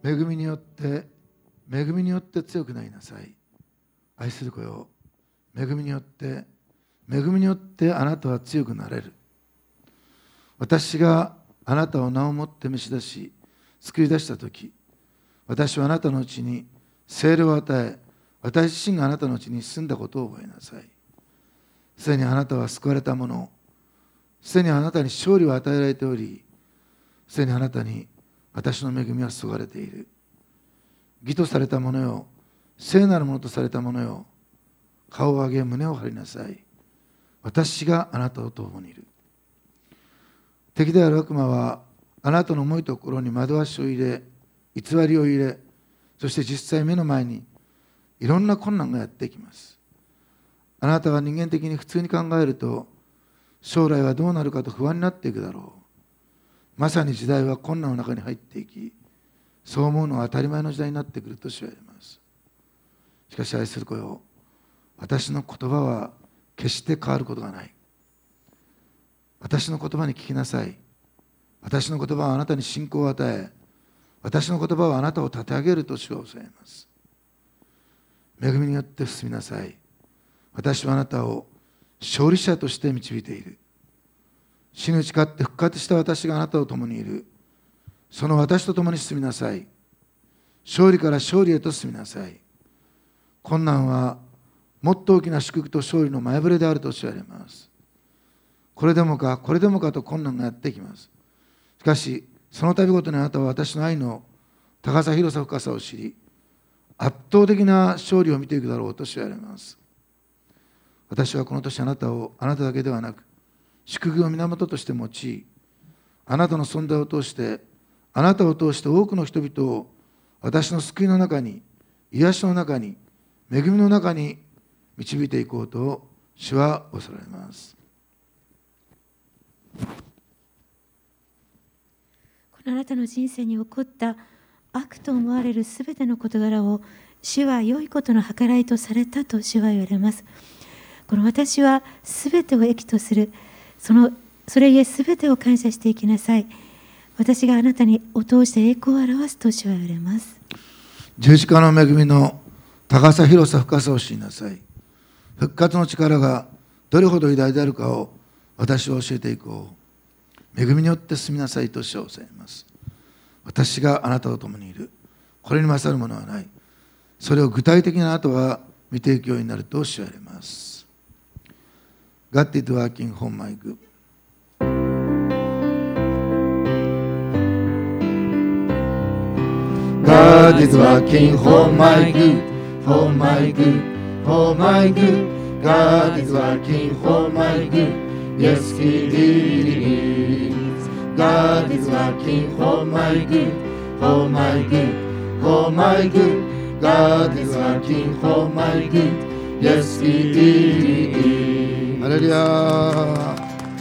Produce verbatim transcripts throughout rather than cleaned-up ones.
恵みによって恵みによって強くなりなさい。愛する子よ、恵みによって恵みによってあなたは強くなれる。私があなたを名をもって召し出し救い出したとき、私はあなたのうちに聖霊を与え、私自身があなたのうちに住んだことを覚えなさい。すでにあなたは救われたもの、すでにあなたに勝利を与えられており、すでにあなたに私の恵みは注がれている。義とされたものよ、聖なるものとされたものよ、顔を上げ胸を張りなさい。私があなたと共にいる。敵である悪魔はあなたの重いところに惑わしを入れ、偽りを入れ、そして実際目の前にいろんな困難がやってきます。あなたが人間的に普通に考えると、将来はどうなるかと不安になっていくだろう。まさに時代は困難の中に入っていき、そう思うのは当たり前の時代になってくると知られます。しかし愛する子よ、私の言葉は決して変わることがない。私の言葉に聞きなさい。私の言葉はあなたに信仰を与え、私の言葉はあなたを立て上げると主はおっしゃいます。恵みによって進みなさい。私はあなたを勝利者として導いている。死に打ち勝って復活した私があなたと共にいる。その私と共に進みなさい。勝利から勝利へと進みなさい。困難はもっと大きな祝福と勝利の前触れであると知られます。これでもか、これでもかと困難がやってきます。しかし、その度ごとにあなたは私の愛の高さ、広さ、深さを知り、圧倒的な勝利を見ていくだろうと知られます。私はこの年あなたを、あなただけではなく、祝福の源として用い、あなたの存在を通して、あなたを通して多くの人々を私の救いの中に、癒しの中に、恵みの中に導いていこうと主はおっしゃられます。 このあなたの人生に起こった悪と思われるすべての事柄を主は良いことの計らいとされたと主は言われます。この私はすべてを益とする、そのそれゆえすべてを感謝していきなさい。私があなたにを通して栄光を表すと主は言われます。 十字架の恵みの高さ、広さ、深さを知りなさい。復活の力がどれほど偉大であるかを私は教えていこう。恵みによって進みなさいと主はおっしゃいます。私があなたと共にいる。これに勝るものはない。それを具体的にあなたは見ていくようになると主は言われます。God is working for my good. God is working for my good, for my good, for my good. God is working for my good. Yes, He is. God is working for my good, for my good, for my good. God is working for my good. Yes, He is. ハレルヤ。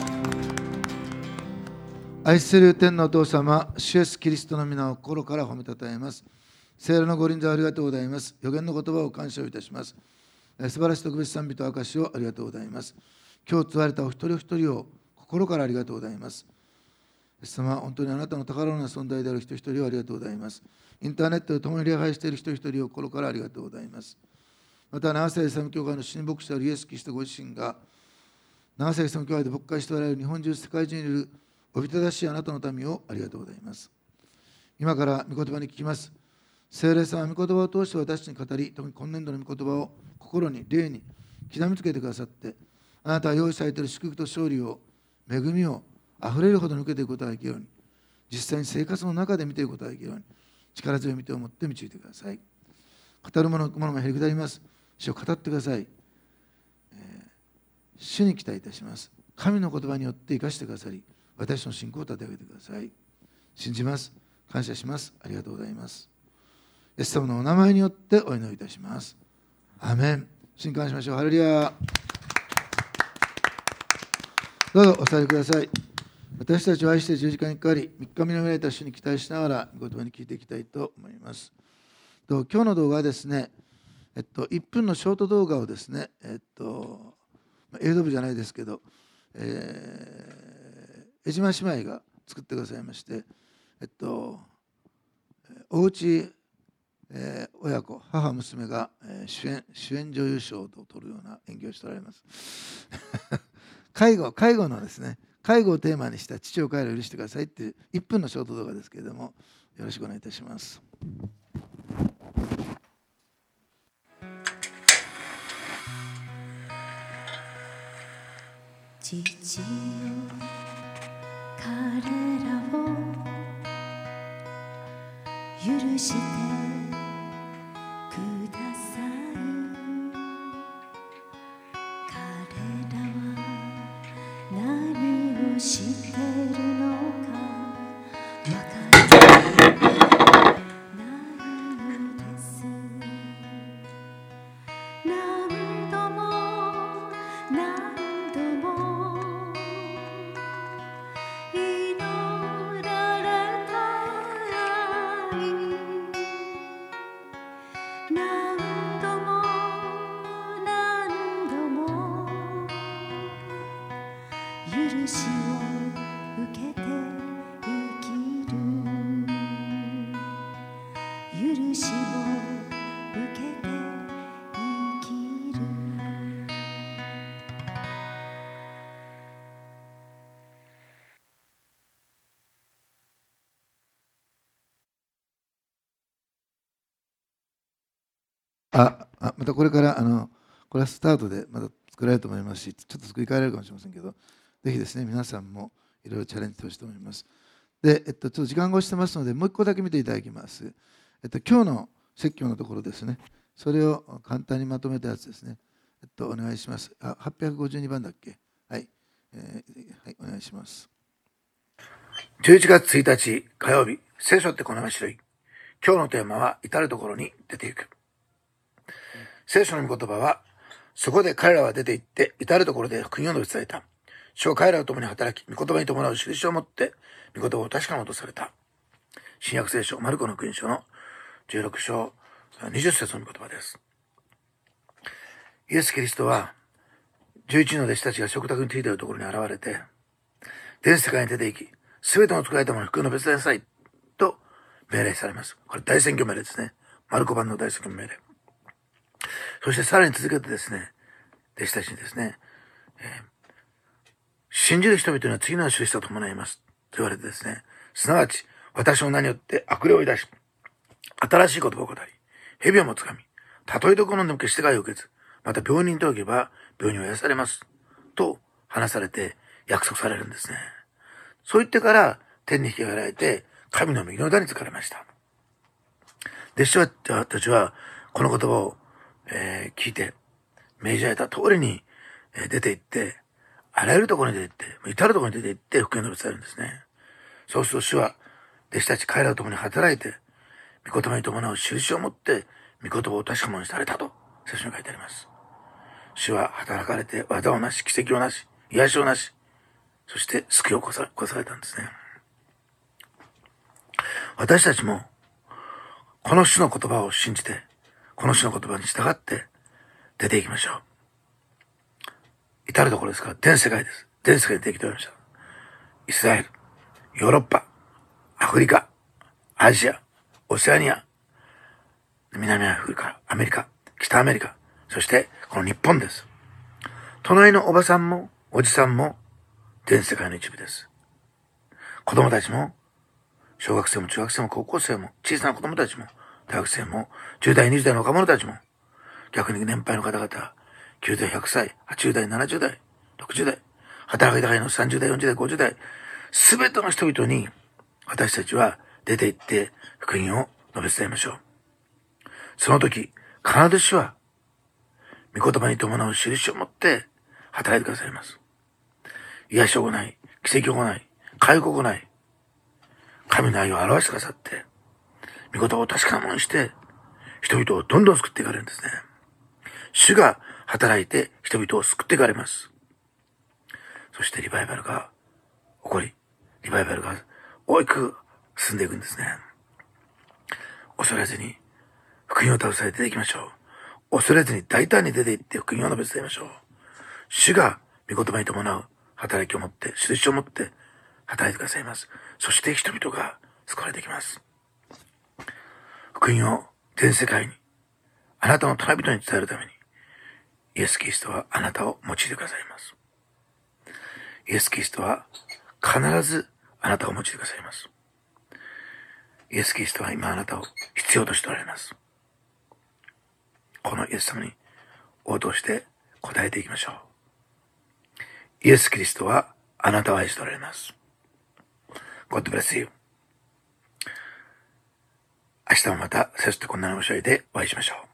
愛する天のお父様、主イエスキリストの皆を心から褒めたたえます。聖霊のご臨在ありがとうございます。予言の言葉を感謝をいたします。素晴らしい特別賛美と証しをありがとうございます。今日問われたお一人お一人を心からありがとうございます。イエス様、本当にあなたの宝のような存在である人一人をありがとうございます。インターネットで共に礼拝している人一人を心からありがとうございます。また、長崎イスラム教会の新牧師であるイエス・キリストご自身が、長崎イスラム教会で牧会しておられる日本中、世界中にいるおびただしいあなたの民をありがとうございます。今から御言葉に聞きます。聖霊様は御言葉を通して私に語り、特に今年度の御言葉を心に、霊に刻みつけてくださって、あなたは用意されている祝福と勝利を、恵みをあふれるほどに受けていくことができるように、実際に生活の中で見ていくことができるように、力強い御手を持って導いてください。語るものものが減り下ります。主を語ってください。えー、主に期待いたします。神の言葉によって生かしてくださり、私の信仰を立て上げてください。信じます。感謝します。ありがとうございます。イエス様のお名前によってお祈りいたします。アーメン。主に感謝しましょう。ハレルヤ。どうぞお座りください。私たちを愛して十字架にかかり、三日目の見られた主に期待しながら、御言葉に聞いていきたいと思います。と今日の動画はですね、えっと、いっぷんのショート動画をですね、えっと、映像部じゃないですけど、えー、江島姉妹が作ってくださいまして、えっと、 おうち、えー、親子、母、娘が、えー、主演、主演女優賞を取るような演技をしておられます。介護、介護のですね、介護をテーマにした父を帰るを許してくださいっていういっぷんのショート動画ですけれども、よろしくお願いいたします。 父よ、彼らを許してください。彼らは何をしてるのかわからないのです。何度も何度も祈られた愛、何度も何度も許しを受けて生きる、許しを受けて生きる。 ああまたこれからあのこれはスタートでまた作られると思いますし、ちょっと作り変えられるかもしれませんけど、ぜひですね皆さんもいろいろチャレンジしてほしいと思います。で、えっと、ちょっと時間が押してますのでもう一個だけ見ていただきます。えっと、今日の説教のところですね、それを簡単にまとめたやつですね。えっと、お願いします。あ、はっぴゃくごじゅうにばんだっけ。はい、えーはい、お願いします。 じゅういちがつついたち火曜日、聖書ってこの面白い。今日のテーマは至るところに出ていく。聖書の御言葉は、そこで彼らは出て行って至るところで福音を述べ伝えた。主は彼らと共に働き、御言葉に伴う印を持って御言葉を確かなものとされた。新約聖書マルコの福音書のじゅうろくしょうにじゅっせつの御言葉です。イエス・キリストはじゅういちの弟子たちが食卓についているところに現れて、全世界に出て行き、すべての作られたものに福音を述べ伝えなさいと命令されます。これ大宣教命令ですね。マルコ版の大宣教命令。そしてさらに続けてですね、弟子たちにですね、えー、信じる人々には次の印と伴いますと言われてですね、すなわち私の名によって悪霊を出し、新しい言葉を語り、蛇をもつかみ、たとえどころでも決して害を受けず、また病人とおけば病人を癒されますと話されて約束されるんですね。そう言ってから天に引き上げられて神の右の座につかれました。弟子たちはこの言葉を、えー、聞いて命じられた通りに、えー、出て行って、あらゆるところに出て行って、至るところに出て行って福音を述べ伝えるんですね。そうすると主は弟子たち彼らと共に働いて、御言葉に伴う印を持って御言葉を確かものにされたと聖書に書いてあります。主は働かれて技をなし、奇跡をなし、癒しをなし、そして救いを起こさ、起こされたんですね。私たちもこの主の言葉を信じて、この主の言葉に従って出ていきましょう。至るところですから、全世界です。全世界に出てきておりました。イスラエル、ヨーロッパ、アフリカ、アジア、オセアニア、南アフリカ、アメリカ、北アメリカ、そしてこの日本です。隣のおばさんもおじさんも全世界の一部です。子供たちも、小学生も中学生も高校生も、小さな子供たちも、大学生も、じゅうだいにじゅうだいの若者たちも、逆に年配の方々、きゅうじゅうだいひゃくさい、はちじゅうだいななじゅうだい、ろくじゅうだい、働き盛りのさんじゅうだいよんじゅうだいごじゅうだい、すべての人々に私たちは出て行って福音を述べ伝えましょう。その時、必ず主は御言葉に伴う印を持って働いてくださいます。癒しを行い、奇跡を行い、回復を行い、神の愛を表してくださって、御言葉を確かなものにして、人々をどんどん救っていかれるんですね。主が働いて人々を救っていかれます。そしてリバイバルが起こり、リバイバルが大きく進んでいくんですね。恐れずに福音を携えて出ていきましょう。恐れずに大胆に出て行って福音を述べ伝えましょう。主が御言葉に伴う働きを持って、印を持って働いてくださいます。そして人々が救われていきます。 福音を全世界に、あなたの隣人に伝えるために、イエス・キリストはあなたを用いてくださいます。イエス・キリストは必ずあなたを用いてくださいます。イエス・キリストは今あなたを必要としておられます。このイエス様に応答して答えていきましょう。イエス・キリストはあなたを愛しておられます。God bless you。明日もまた聖書ってこんなのおしゃれでお会いしましょう。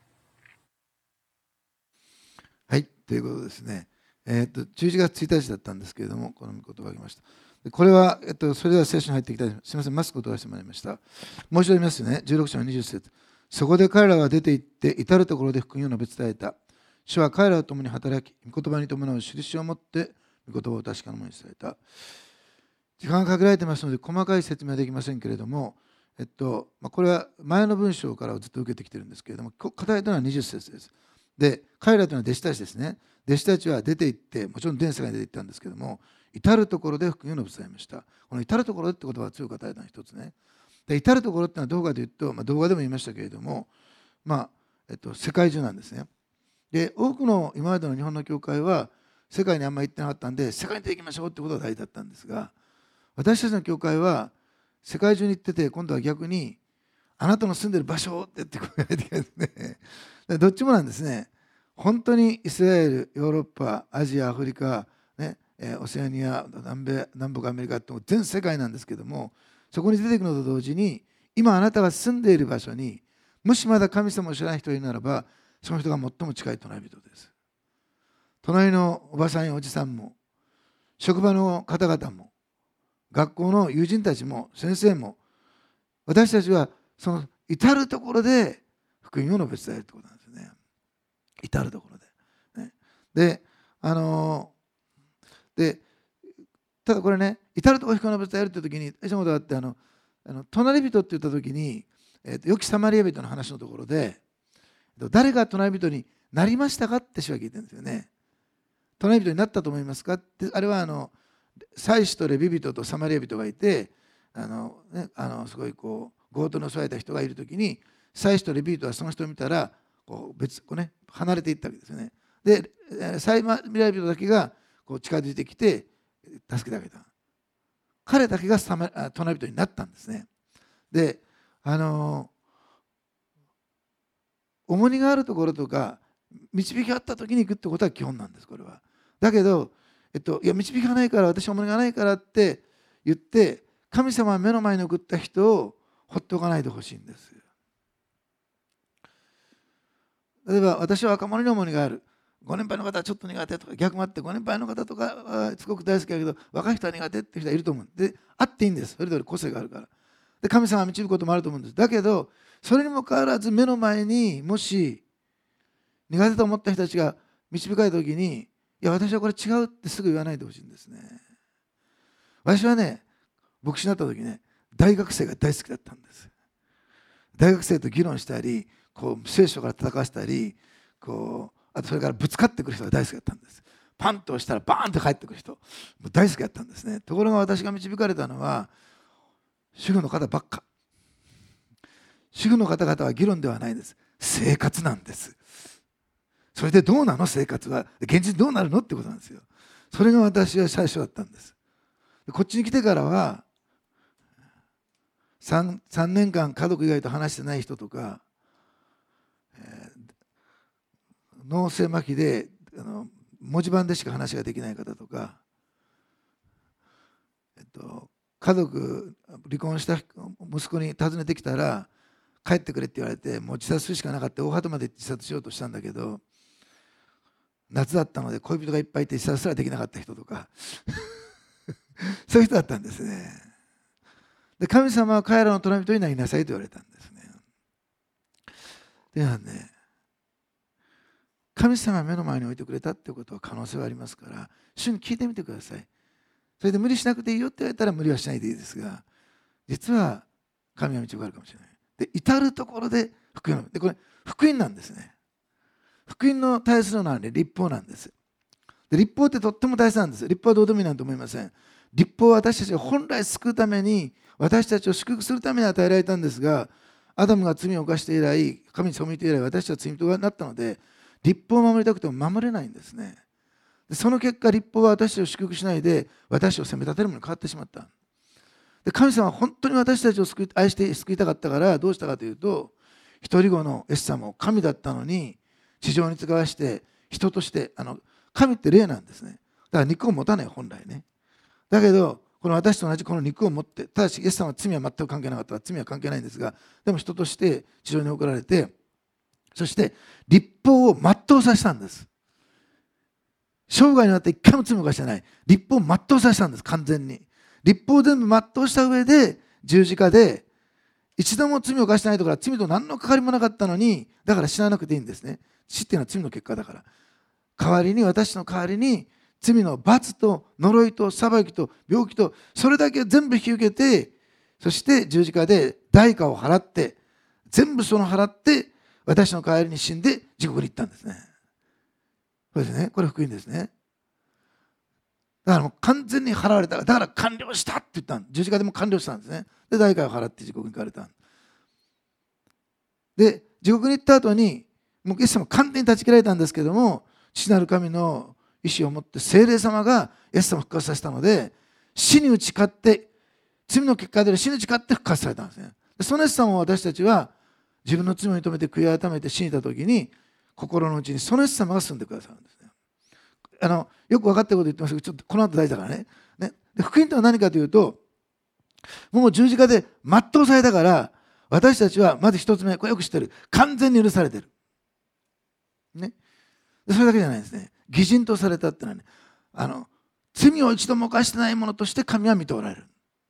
はい、ということですね。えー、とじゅういちがつついたちだったんですけれども、この言葉が来ました。でこれは、えっと、それでは聖書に入っていきたい。すみません、マスクを取らせてもらいました。もう一度読みますね。じゅうろく章のにじゅっ節。そこで彼らは出て行って、至るところで福音を述べ伝えた。主は彼らと共に働き、御言葉に伴う印を持って、御言葉を確かなものに伝えた。時間が限られてますので、細かい説明はできませんけれども、えっとまあ、これは前の文章からずっと受けてきてるんですけれども、語られたのはにじゅっ節です。で、彼らというのは弟子たちですね。弟子たちは出て行って、もちろん全世界に出て行ったんですけども、至るところで福音を述べ伝えました。この至るところって言葉は強く語られたの一つね。で、至るところってのはどこかというと、まあ、動画でも言いましたけれども、まあえっと、世界中なんですね。で、多くの今までの日本の教会は、世界にあんまり行ってなかったんで、世界に出て行きましょうってことが大事だったんですが、私たちの教会は、世界中に行ってて、今度は逆に、あなたの住んでる場所って言って声が出てきますね。どっちもなんですね。本当にイスラエル、ヨーロッパ、アジア、アフリカ、ね、オセアニア、南米、南北アメリカって全世界なんですけども、そこに出てくるのと同時に、今あなたが住んでいる場所に、もしまだ神様を知らない人がいるならば、その人が最も近い隣人です。隣のおばさんやおじさんも、職場の方々も、学校の友人たちも、先生も、私たちはその至るところで福音を述べ伝えるということなんですね。至るところで。ね、で、あので、ただこれね、至るところで福音を述べ伝えるというときに、私のことがあって、あの、あの隣人って言ったときに、えーと、良きサマリア人の話のところで、誰が隣人になりましたかって主は聞いてるんですよね。隣人になったと思いますかって、あれはあの、祭司とレビ人とサマリア人がいて、あの、ね、あのすごいこう、強盗に襲われた人がいるときに、祭司とレビ人はその人を見たら、こう別こうね、離れていったわけですよね。で、サマリア人だけがこう近づいてきて、助けてあげた。彼だけがサマ隣人になったんですね。で、あの重荷があるところとか導きがあった時に行くってことは基本なんです、これは。だけど、えっと、いや導きがないから私は重荷がないからって言って神様は目の前に送った人を放っておかないでほしいんです。例えば私は若者に重荷がある、ご年配の方はちょっと苦手とか、逆もあってご年配の方とかはすごく大好きだけど若い人は苦手っていう人はいると思う。で、あっていいんです。それぞれ個性があるから。で、神様が導くこともあると思うんです。だけどそれにもかかわらず目の前にもし苦手と思った人たちが導かれた時に、いや私はこれ違うってすぐ言わないでほしいんですね。私はね、牧師になった時ね、大学生が大好きだったんです。大学生と議論したり、こう聖書から戦わせたり、こうあとそれからぶつかってくる人が大好きだったんです。パンと押したらバーンと帰ってくる人、もう大好きだったんですね。ところが私が導かれたのは主婦の方ばっか。主婦の方々は議論ではないです。生活なんです。それでどうなの生活は、現実どうなるのってことなんですよ。それが私は最初だったんです。こっちに来てからは 3, 3年間家族以外と話してない人とか、えー、脳性麻痺であの文字盤でしか話ができない方とか、えっと、家族離婚した息子に訪ねてきたら帰ってくれって言われて、もう自殺するしかなかった。大鳩まで自殺しようとしたんだけど、夏だったので恋人がいっぱいいて自殺すらできなかった人とかそういう人だったんですね。で、神様は彼らの隣人になりなさいと言われたんですね。ではね、神様が目の前に置いてくれたってことは可能性はありますから、主に聞いてみてください。それで無理しなくていいよって言われたら無理はしないでいいですが、実は神は導かれるかもしれない。で、至るところで福音で、これ福音なんですね。福音の対するのは、ね、律法なんです。で、律法ってとっても大切なんです。律法はどうでもいいなんて思いません。律法は私たちを本来救うために、私たちを祝福するために与えられたんですが、 アダムが罪を犯して以来、神に背いて以来、私たちは罪人になったので、律法を守りたくても守れないんですね。でその結果、律法は私たちを祝福しないで、私を責め立てるものに変わってしまった。で神様は本当に私たちを救い愛して救いたかったから、どうしたかというと、一人子のイエス様を神だったのに、地上に使わして、人として、あの神って霊なんですね。だから肉を持たない、本来ね。だけど、この私と同じこの肉を持って、ただしイエス様は罪は全く関係なかったら罪は関係ないんですが、でも人として地上に送られて、そして律法を全うさせたんです。生涯にわって一回も罪を犯してない。律法を全うさせたんです、完全に。律法を全部全うした上で、十字架で、一度も罪を犯してないとから罪と何の関わりもなかったのに、だから死ななくていいんですね。死っていうのは罪の結果だから。代わりに、私の代わりに、罪の罰と呪いと裁きと病気とそれだけ全部引き受けて、そして十字架で代価を払って、全部その払って私の代わりに死んで地獄に行ったんですね。そうですね。これ福音ですね。だからもう完全に払われた。だから完了したって言ったん。十字架でも完了したんですね。で代価を払って地獄に行かれた。で地獄に行った後にもうイエス様完全に断ち切られたんですけども、父なる神の意志を持って聖霊様がイエス様を復活させたので、死に打ち勝って、罪の結果で死に打ち勝って復活されたんですね。そのイエス様を私たちは自分の罪を認めて悔い改めて死にたときに、心の内にそのイエス様が住んでくださるんですね。あのよく分かったこと言ってますけど、ちょっとこの後大事だからね。ねで福音とは何かというと、もう十字架で全うされたから、私たちはまず一つ目、これよく知ってる。完全に許されてる。ね。でそれだけじゃないですね。義人とされたってのはね、あの罪を一度も犯してないものとして神は見ておられる。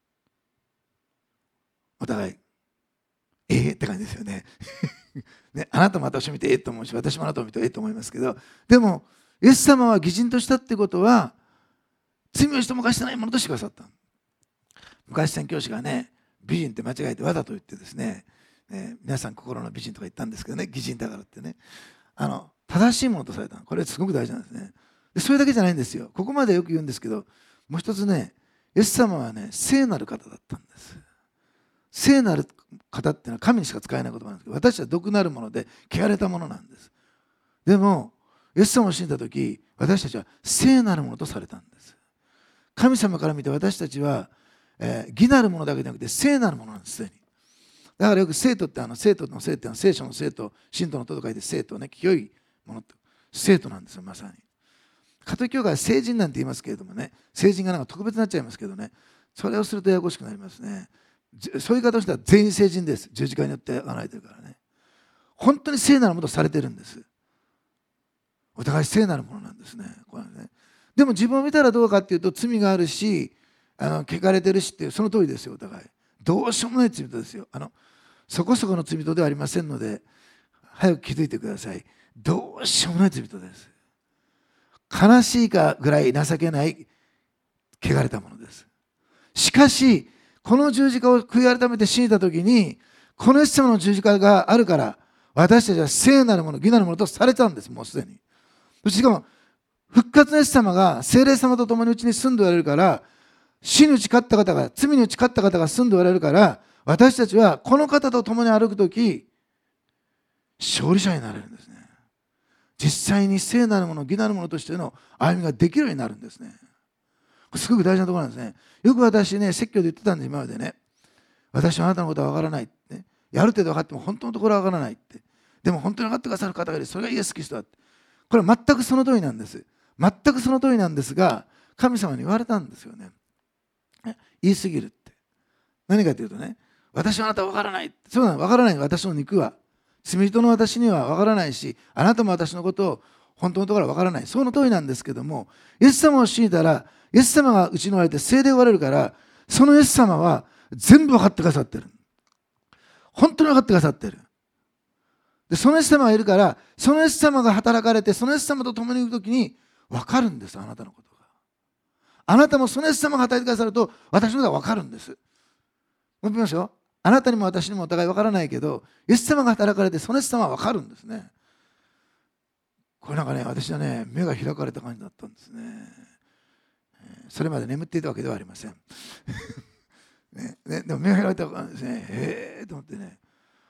お互いええって感じですよね。ね、あなたも私を見てええと思うし、私もあなたを見てええと思いますけど、でもイエス様は義人としたってことは、罪を一度も犯してないものとしてくださった。昔宣教師がね、美人って間違えてわざと言ってですね、ね皆さん心の美人とか言ったんですけどね、義人だからってね、あの正しいものとされた。これすごく大事なんですね。でそれだけじゃないんですよ。ここまでよく言うんですけど、もう一つね、イエス様はね、聖なる方だったんです。聖なる方っていうのは神にしか使えない言葉なんですけど、私は毒なるもので汚れたものなんです。でもイエス様を信じたとき、私たちは聖なるものとされたんです。神様から見て私たちは、えー、義なるものだけじゃなくて聖なるものなんです。すでにだからよく生徒って、あの生徒の生ってのは聖書の生徒、信徒のとと書いて生徒ね、清いものって生徒なんですよ。まさにカトリック教会は聖人なんて言いますけれどもね、聖人がなんか特別になっちゃいますけどね、それをするとややこしくなりますね。そういう言い方をしたら全員聖人です。十字架によって離れてるからね。本当に聖なるものとされてるんです。お互い聖なるものなんですね。これね。でも自分を見たらどうかっていうと、罪があるし、あの汚れてるしっていう、その通りですよ。お互いどうしようもない罪人ですよ。あのそこそこの罪人ではありませんので、早く気づいてください。どうしようもない罪人です。悲しいかぐらい情けない汚れたものです。しかしこの十字架を悔い改めて信じたときに、このイエス様の十字架があるから、私たちは聖なるもの、義なるものとされたんです。もうすでに。しかも復活のイエス様が聖霊様と共にうちに住んでおられるから、死に打ち勝った方が、罪に打ち勝った方が住んでおられるから、私たちはこの方と共に歩くとき、勝利者になれるんですね。実際に聖なるもの、義なるものとしての歩みができるようになるんですね。すごく大事なところなんですね。よく私ね、説教で言ってたんです、今までね。私はあなたのことは分からないって、ね。ある程度分かっても本当のところは分からないって。でも本当に分かってくださる方がいる。それがイエス・キリストだって。これは全くその通りなんです。全くその通りなんですが、神様に言われたんですよね。言い過ぎるって。何かというとね、私はあなたは分からない。そうなの、分からない。私の肉は。罪人の私には分からないし、あなたも私のことを本当のところは分からない。その通りなんですけども、イエス様を信じたら、イエス様がうちにおられて聖霊がおられるから、そのイエス様は全部分かってくださってる。本当に分かってくださってる。で、そのイエス様がいるから、そのイエス様が働かれて、そのイエス様と共にいるときに分かるんです、あなたのことが。あなたもそのイエス様が働いてくださると、私のことが分かるんです。もう一回言いますよ。あなたにも私にもお互い分からないけど、イエス様が働かれて、そのイエス様は分かるんですね。これなんかね、私はね、目が開かれた感じだったんですね。それまで眠っていたわけではありません。ねね、でも目が開いた感じですね。へえと思ってね。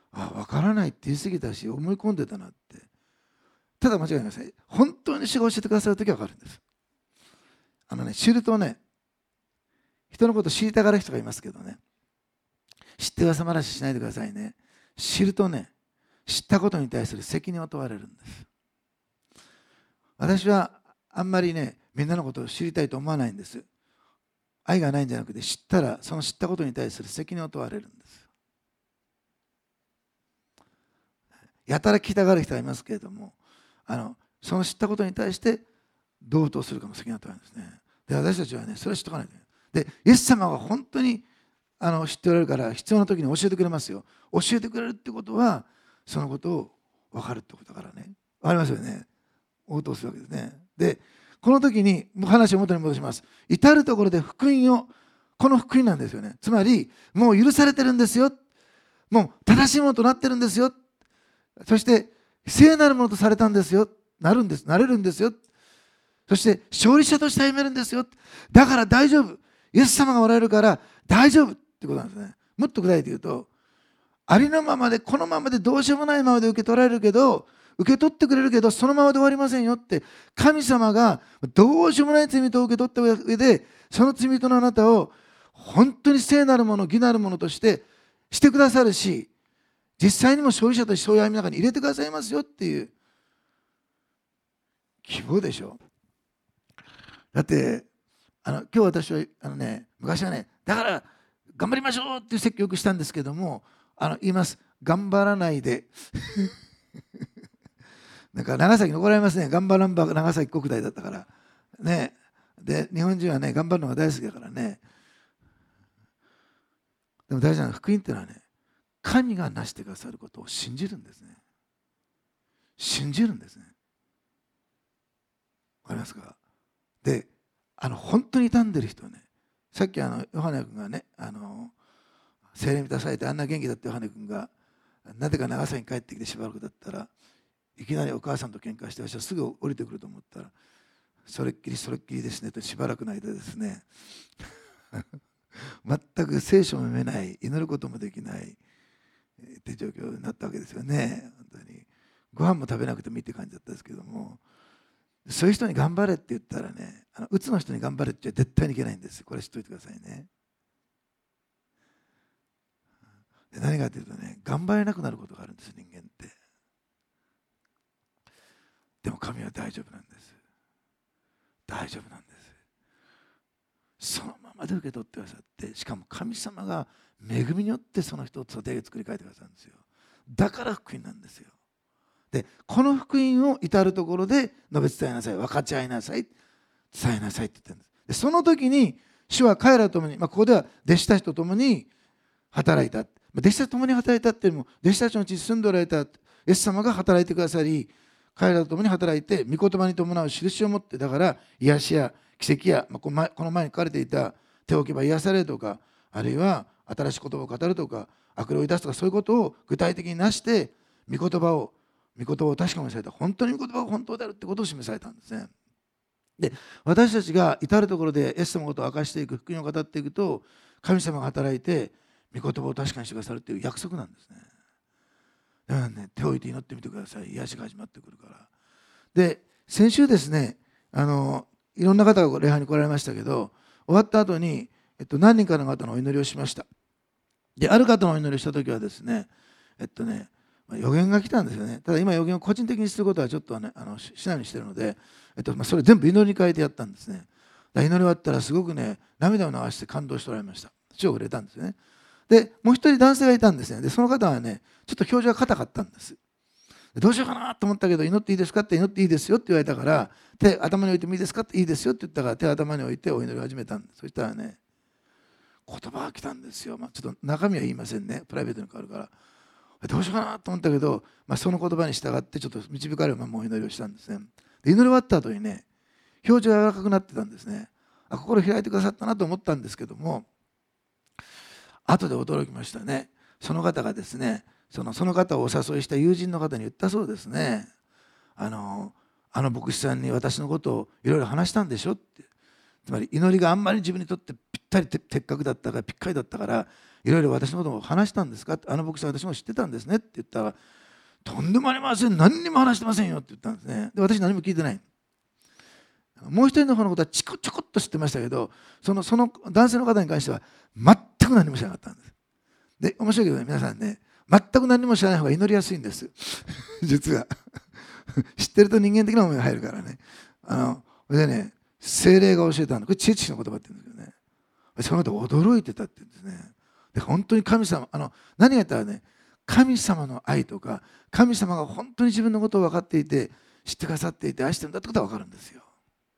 あ、分からないって言い過ぎたし思い込んでたなって。ただ間違いないですね。本当に主が教えてくださるときは分かるんです。あのね、知るとね、人のこと知りたがる人がいますけどね、知って噂話しないでくださいね。知るとね、知ったことに対する責任を問われるんです。私はあんまりね、みんなのことを知りたいと思わないんです。愛がないんじゃなくて、知ったらその知ったことに対する責任を問われるんです。やたら聞きたがる人がいますけれども、あのその知ったことに対してどう応答するかも責任を問われるんですね。で、私たちはね、それは知っとかないといけない。で、イエス様が本当にあの知っておられるから、必要な時に教えてくれますよ。教えてくれるってことは、そのことを分かるってことだからね。分かりますよね。応答するわけですね。で、この時に話を元に戻します。至るところで福音を、この福音なんですよね。つまり、もう許されてるんですよ。もう正しいものとなってるんですよ。そして、聖なるものとされたんですよ。なるんです。なれるんですよ。そして、勝利者として歩めるんですよ。だから大丈夫。イエス様がおられるから大丈夫ってことなんですね。もっと具体的に言うと、ありのままで、このままでどうしようもないままで受け取られるけど、受け取ってくれるけど、そのままで終わりませんよって、神様がどうしようもない罪と受け取った上で、その罪とのあなたを本当に聖なるもの、義なるものとしてしてくださるし、実際にも勝利者としてそういう歩みの中に入れてくださいますよっていう希望でしょ。だってあの今日私はあの、ね、昔はね、だから頑張りましょうっていう説教をよくしたんですけども、あの言います。頑張らないでなんか長崎に怒られますね。頑張らんば長崎国大だったからね。で、日本人はね、頑張るのが大好きだからね。でも大事なのは、福音っていうのはね、神がなしてくださることを信じるんですね。信じるんですね。わかりますか？で、あの本当に傷んでる人はね、さっきあのヨハネ君がね、あの聖霊に満たされてあんな元気だったヨハネ君が、なぜか長崎に帰ってきてしばらくだったら、いきなりお母さんと喧嘩して、私はすぐ降りてくると思ったら、それっきりそれっきりですねと、しばらくの間ですね全く聖書も読めない、祈ることもできないって状況になったわけですよね。本当にご飯も食べなくてもいいって感じだったんですけども、そういう人に頑張れって言ったらね、あのうつの人に頑張れって言っちゃ絶対にいけないんです。これ知っといてくださいね。で、何かというとね、頑張れなくなることがあるんです、人間って。でも神は大丈夫なんです。大丈夫なんです。そのままで受け取ってくださって、しかも神様が恵みによってその人を育て作り変えてくださるんですよ。だから福音なんですよ。で、この福音を至るところで述べ伝えなさい、分かち合いなさい、伝えなさいって言ってるんです。で、その時に主は彼らと共に、まあ、ここでは弟子たちと共に働いた。弟子たちと共に働いたっていうのも、弟子たちのうちに住んでおられたイエス様が働いてくださり、彼らと共に働いて、御言葉に伴う印を持って、だから癒しや奇跡や、まあ、この前に書かれていた手を置けば癒されるとか、あるいは新しい言葉を語るとか、悪霊を出すとか、そういうことを具体的になして、御言葉を御言葉を確かめされた。本当に御言葉が本当であるってことを示されたんですね。で、私たちが至るところでイエス様のことを明かしていく、福音を語っていくと、神様が働いて御言葉を確かにしてくださるっていう約束なんですね。だからね、手を置いて祈ってみてください。癒しが始まってくるから。で、先週ですね、あのいろんな方が礼拝に来られましたけど、終わった後に、えっと、何人かの方のお祈りをしました。で、ある方のお祈りをした時はですね、えっとね、予言が来たんですよね。ただ今予言を個人的にすることはちょっと、ね、あのしないようにしてるので、えっとまあ、それ全部祈りに変えてやったんですね。だ祈り終わったらすごくね、涙を流して感動しておられました。主を触れたんですよね。で、もう一人男性がいたんですね。で、その方はね、ちょっと表情が硬かったんです。どうしようかなと思ったけど、祈っていいですかって祈っていいですよって言われたから、手頭に置いてもいいですかっていいですよって言ったから、手を頭に置いてお祈りを始めたんです。そしたらね、言葉が来たんですよ。まあ、ちょっと中身は言いませんね。プライベートに変わるから。どうしようかなと思ったけど、まあ、その言葉に従ってちょっと導かれるままお祈りをしたんですね。で、祈り終わった後にね、表情が柔らかくなってたんですね。あ、心開いてくださったなと思ったんですけども、後で驚きましたね。その方がですね、そのその方をお誘いした友人の方に言ったそうですね。あのあの牧師さんに私のことをいろいろ話したんでしょって。つまり祈りがあんまり自分にとってぴったり的確だったから、ぴっかりだったから、 いろいろ私のことを話したんですかって、あの牧師は私も知ってたんですねって言ったら、とんでもありません、何にも話してませんよって言ったんですね。で、私何も聞いてない。もう一人の方のことはちこちょこっと知ってましたけど、そのその男性の方に関しては全く何も知らなかったんです。で、面白いけどね、皆さんね、全く何も知らない方が祈りやすいんです実は知ってると人間的な思いが入るからね。あのでね、聖霊が教えたの、これ知恵知識の言葉って言うんですけどね、そのこと驚いてたって言うんですね。で、本当に神様、あの何が言ったらね、神様の愛とか、神様が本当に自分のことを分かっていて、知ってくださっていて愛してるんだってことは分かるんですよ。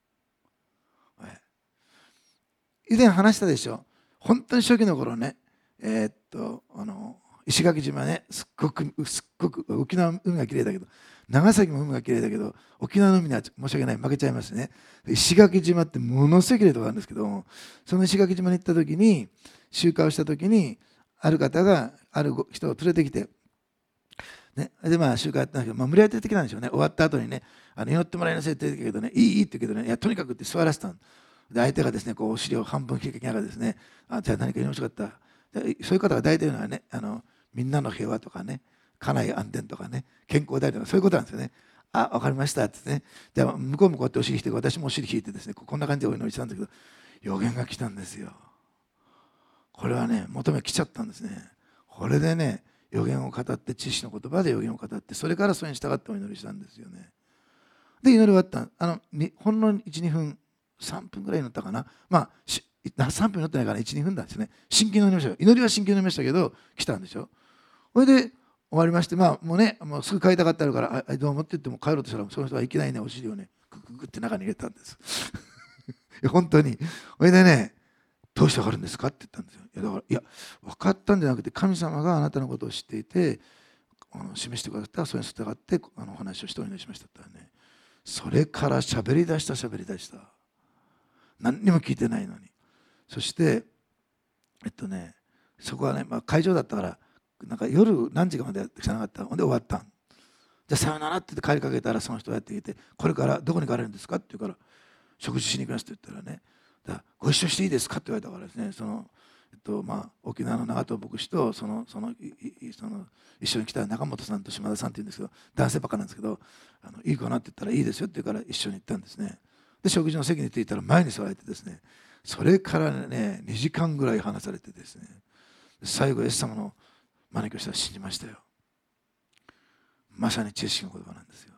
以前話したでしょ。本当に初期の頃ね、えー、っとあの石垣島ね、すっごくすっごく沖縄の海がきれいだけど、長崎も海がきれいだけど、沖縄の海には申し訳ない、負けちゃいますね。石垣島ってものすごいきれいなところがあるんですけど、その石垣島に行った時に、集会をした時に、ある方がある人を連れてきて、ね、でまあ集会やったんだけど、まあ、無理やり的なんでしょうね。終わった後にね、あの祈ってもらいなさいって言ってたけどね、いいいいって言うけどね、いやとにかくって座らせたんで、相手がですね、こうお尻を半分引きながらですね、あ、じゃあ何かよろしかった。そういう方が大体言うのはね、あのみんなの平和とかね、家内安全とかね、健康であるとか、そういうことなんですよね。あ、分かりましたってね、じゃあ向こうもこうやってお尻引いて、私もお尻引いてですね、こんな感じでお祈りしたんだけど、予言が来たんですよ。これはね、求め来ちゃったんですね。これでね、予言を語って、知識の言葉で予言を語って、それからそれに従ってお祈りしたんですよね。で、祈り終わった。あのほんのいち、にふん、さんぷんぐらい祈ったかな。まあ、さんぷん祈ってないから、いち、にふんなんですね。真剣に祈りましたよ。祈りは真剣に祈りましたけど、来たんでしょ。それで終わりまして、まあ、もうね、もうすぐ帰りたかったから、あ、どうもって言っても帰ろうとしたら、その人はいきなりね、お尻をね、グググって中に入れたんです本当に。それでね、どうして分かるんですかって言ったんですよ。いや、だから、いや、分かったんじゃなくて、神様があなたのことを知っていて、あの示してくださったら、それに従ってあのお話をしてお祈りしましたって言ったらね、それから喋り出した、喋り出した。何にも聞いてないのに。そして、えっとね、そこはね、まあ、会場だったから、なんか夜何時かまでやってきなかった。ほんで終わったん。じゃあさよならって言って帰りかけたら、その人がやってきて、これからどこに行かれるんですかって言うから、食事しに行きますって言ったらね、だからご一緒していいですかって言われたからですね、その、えっとまあ、沖縄の長藤牧師とそのそのその一緒に来た中本さんと島田さんって言うんですけど、男性ばっかなんですけど、あのいいかなって言ったらいいですよって言うから一緒に行ったんですね。で、食事の席に着いたら前に座られてですね、それからね、にじかんぐらい話されてですね、最後、イエス様の招きをしたら信じましたよ。まさに知識の言葉なんですよ。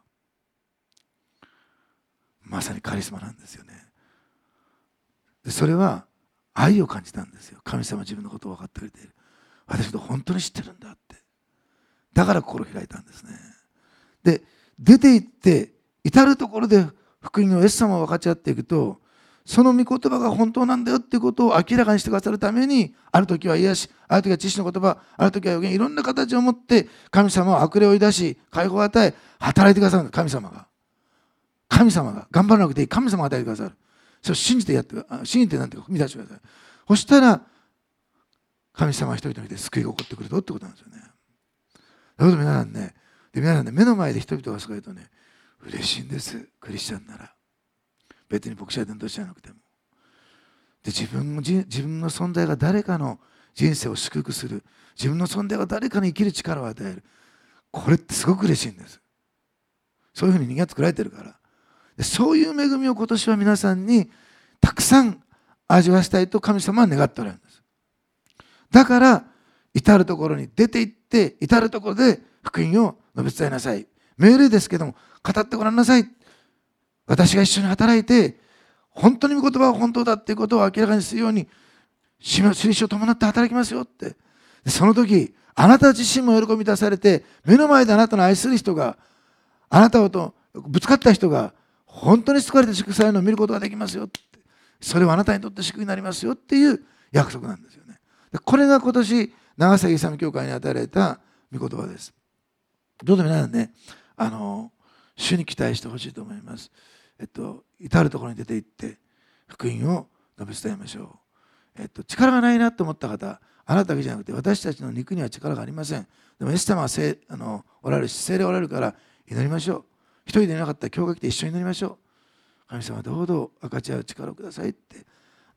まさにカリスマなんですよね。でそれは愛を感じたんですよ。神様は自分のことを分かってくれている。私のこと本当に知ってるんだって。だから心を開いたんですね。で、出て行って至るところで福音をイエス様を分かち合っていくと、その御言葉が本当なんだよっていうことを明らかにしてくださるために、ある時は癒し、ある時は知識の言葉、ある時は予言、いろんな形を持って神様は悪霊を追い出し、解放を与え、働いてくださるんです。神様が。神様が頑張らなくていい。神様が与えてくださる。それを信じてやって信じてなんていうか踏み出してください。そしたら神様は一人一人で救いが起こってくるとってことなんですよね。だから皆さんね、で皆さんね、目の前で人々が救われるとね、嬉しいんです。クリスチャンなら。別に牧師や伝道者じゃなくても。で自分の自分の存在が誰かの人生を祝福する、自分の存在が誰かに生きる力を与える、これってすごく嬉しいんです。そういうふうに人間が作られてるから。でそういう恵みを今年は皆さんにたくさん味わわせたいと神様は願っておられるんです。だから至るところに出て行って、至るところで福音を述べ伝えなさい。命令ですけども、語ってごらんなさい。私が一緒に働いて、本当に御言葉は本当だっていうことを明らかにするように、印を伴って働きますよって。でその時、あなた自身も喜び出されて、目の前であなたの愛する人が、あなたとぶつかった人が、本当に救われて祝福されるのを見ることができますよって。それはあなたにとって祝福になりますよっていう約束なんですよね。でこれが今年、長崎勇教会に与えられた御言葉です。どうぞ皆さんね、あの、主に期待してほしいと思います。えっと、至るところに出て行って福音を述べ伝えましょう。えっと、力がないなと思った方、あなただけじゃなくて私たちの肉には力がありません。でもイエス様はせあのおられるし、聖霊おられるから祈りましょう。一人でいなかったら教会来て一緒に祈りましょう。神様どうぞ分かち合う力をくださいって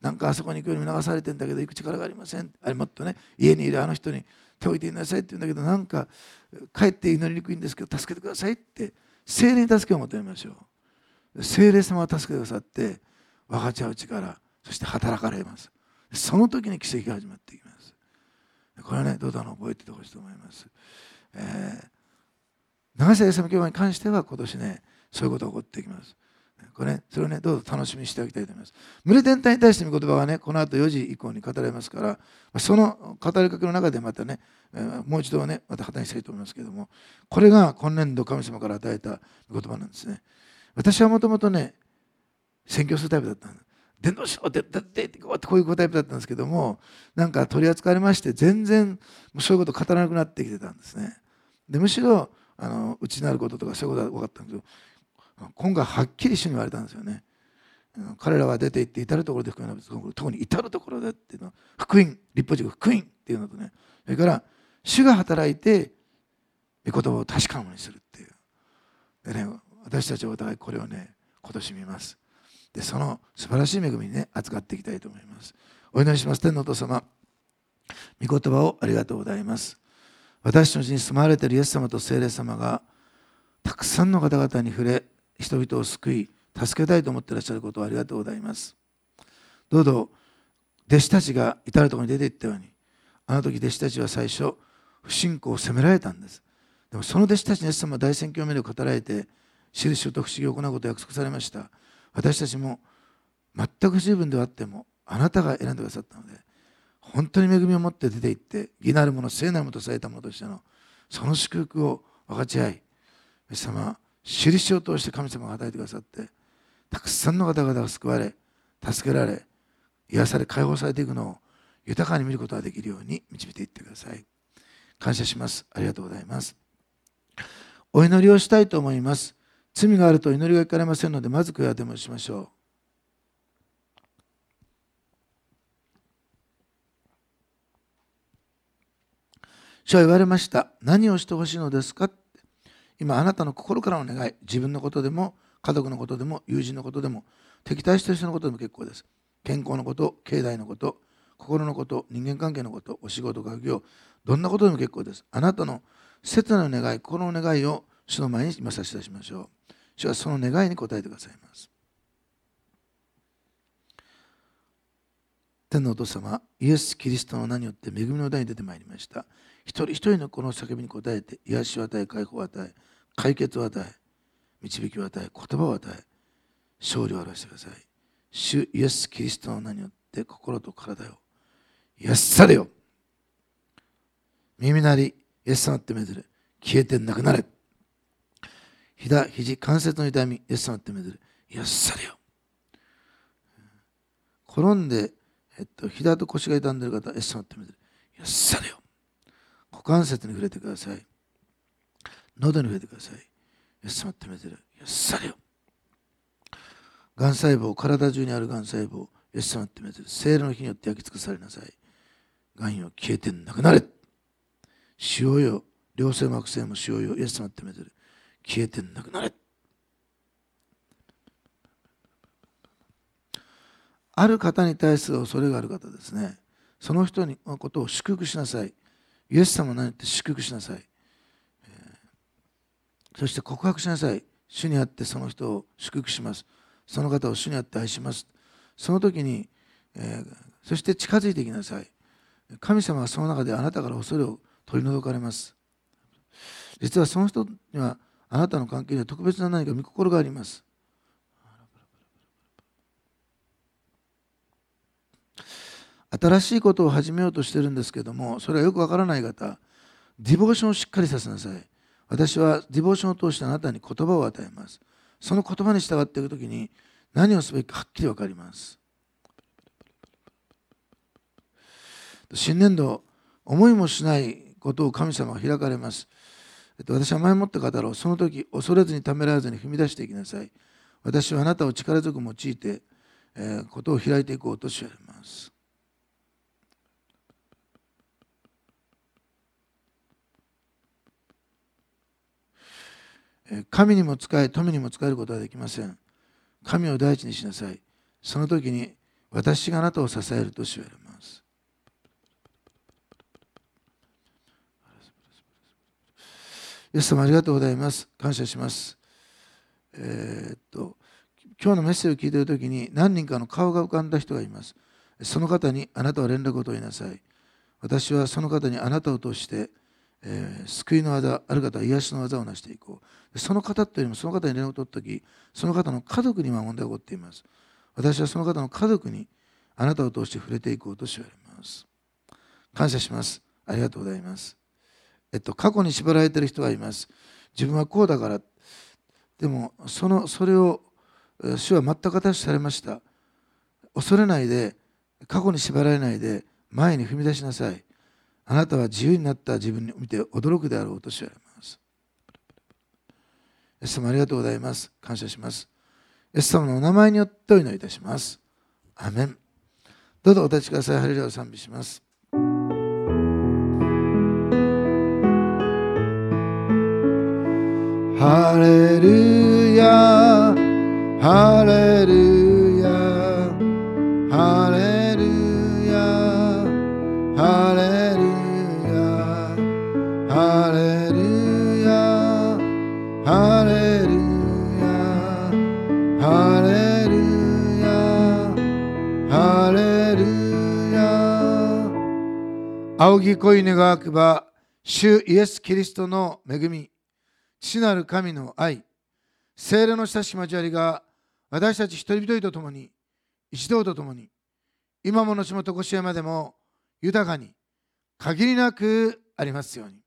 なんかあそこに行くように流されてんだけど行く力がありません。あれもっとね、家にいるあの人に手を置いていなさいって言うんだけど、なんか帰って祈りにくいんですけど助けてくださいって、聖霊に助けを求めましょう。聖霊様が助けてくださって分かち合う力、そして働かれます。その時に奇跡が始まっていきます。これはね、どうだの覚えててほしいと思います。えー、長瀬エスエム教会に関しては今年ね、そういうことが起こっていきます。これね、それをね、どうぞ楽しみにしておきたいと思います。群れ全体に対しての言葉はね、この後よじ以降に語られますから、その語りかけの中でまたね、もう一度はね、また話したいと思いますけれども、これが今年度神様から与えた言葉なんですね。私はもともとね、宣教するタイプだったんです。伝道しろ、伝道ってこういうタイプだったんですけども、なんか取り扱われまして、全然そういうこと語らなくなってきてたんですね。でむしろあの内なることとかそういうことが分かったんですけど、今回はっきり主に言われたんですよね。彼らは出て行って至るところで福音を述べる、特に至るところでっていうのは福音、立法塾福音っていうのとね、それから主が働いて御言葉を確かなものにするっていう。でね、私たちはお互いこれをね、今年見ます。でその素晴らしい恵みにね、扱っていきたいと思います。お祈りします。天のお父様、御言葉をありがとうございます。私のうちに住まわれているイエス様と聖霊様がたくさんの方々に触れ、人々を救い助けたいと思っていらっしゃることをありがとうございます。どうぞ弟子たちが至るところに出ていったように、あの時弟子たちは最初不信仰を責められたんです。でもその弟子たちにイエス様は大宣教命令を語られて、印と不思議を行うことを約束されました。私たちも全く不十分ではあってもあなたが選んでくださったので、本当に恵みを持って出て行って、義なるもの、聖なるものとされたものとしてのその祝福を分かち合い、イエス様、印を通して神様が与えてくださって、たくさんの方々が救われ、助けられ、癒され、解放されていくのを豊かに見ることができるように導いていってください。感謝します。ありがとうございます。お祈りをしたいと思います。罪があると祈りが聞かれませんので、まず悔い改めをしましょう。主は言われました。何をしてほしいのですか。今あなたの心からの願い、自分のことでも家族のことでも友人のことでも敵対している人のことでも結構です。健康のこと、経済のこと、心のこと、人間関係のこと、お仕事、学業、どんなことでも結構です。あなたの切なる願い、心の願いを主の前に今差し出しましょう。主はその願いに応えてくださいます。天のお父様、イエス・キリストの名によって恵みの台に出てまいりました。一人一人のこの叫びに応えて、癒しを与え、解放を与え、解決を与え、導きを与え、言葉を与え、勝利を表してください。主イエス・キリストの名によって心と体を癒されよ。耳鳴り、イエス様ってめずる、消えてなくなれ。膝、肘、関節の痛み、イエス様ってめずる、癒されよ。転んで、えっと、膝と腰が痛んでいる方、イエス様ってめずる、癒されよ。股関節に触れてください。喉に触れてください。イエス様ってめずる、癒されよ。がん細胞、体中にあるがん細胞、イエス様ってめずる、聖霊の火によって焼き尽くされなさい。がんよ、消えてなくなれ。塩よ、良性も悪性も塩よ、イエス様ってめずる、消えてなくなれ。ある方に対する恐れがある方ですね。その人のことを祝福しなさい。イエス様の名によって祝福しなさい。そして告白しなさい。主にあってその人を祝福します。その方を主にあって愛します。その時に、えー、そして近づいていきなさい。神様はその中であなたから恐れを取り除かれます。実はその人にはあなたの関係には特別な何か御心があります。新しいことを始めようとしてるんですけども、それはよくわからない方、ディボーションをしっかりさせなさい。私はディボーションを通してあなたに言葉を与えます。その言葉に従っていくときに何をすべきかはっきりわかります。新年度、思いもしないことを神様が開かれます。私は前もって語ろう。その時、恐れずにためらわずに踏み出していきなさい。私はあなたを力強く用いて、えー、ことを開いていこうとします。神にも仕え、富にも仕えることはできません。神を第一にしなさい。その時に私があなたを支えると主は言われます。イエス様ありがとうございます。感謝します。えー、っと今日のメッセージを聞いているときに何人かの顔が浮かんだ人がいます。その方にあなたは連絡を取りなさい。私はその方にあなたを通して、えー、救いの技、ある方は癒しの技を成していこう。その方というよりもその方に連絡を取ったとき、その方の家族に今問題が起こっています。私はその方の家族にあなたを通して触れていこうとし言われます。感謝します。ありがとうございます。えっと、過去に縛られている人がいます。自分はこうだから。でも、その、それを主は全く形されました。恐れないで、過去に縛られないで、前に踏み出しなさい。あなたは自由になった自分を見て驚くであろうと言われます。イエス様ありがとうございます。感謝します。イエス様のお名前によってお祈りいたします。アメン。どうぞお立ちください。ハレルヤを賛美します。ハレルヤ、ハレルヤ、ハレルヤ、ハレルヤ、ハレルヤ、ハレルヤ、ハレルヤ、ハレルヤ。仰ぎ恋願わくば、主イエス・キリストの恵み、父なる神の愛、聖霊の親しき交わりが私たち一人一人と共に、一同と共に、今も後もとこしえまでも豊かに限りなくありますように。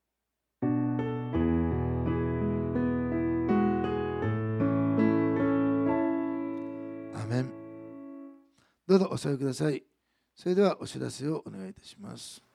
アメン。どうぞお座りください。それではお知らせをお願いいたします。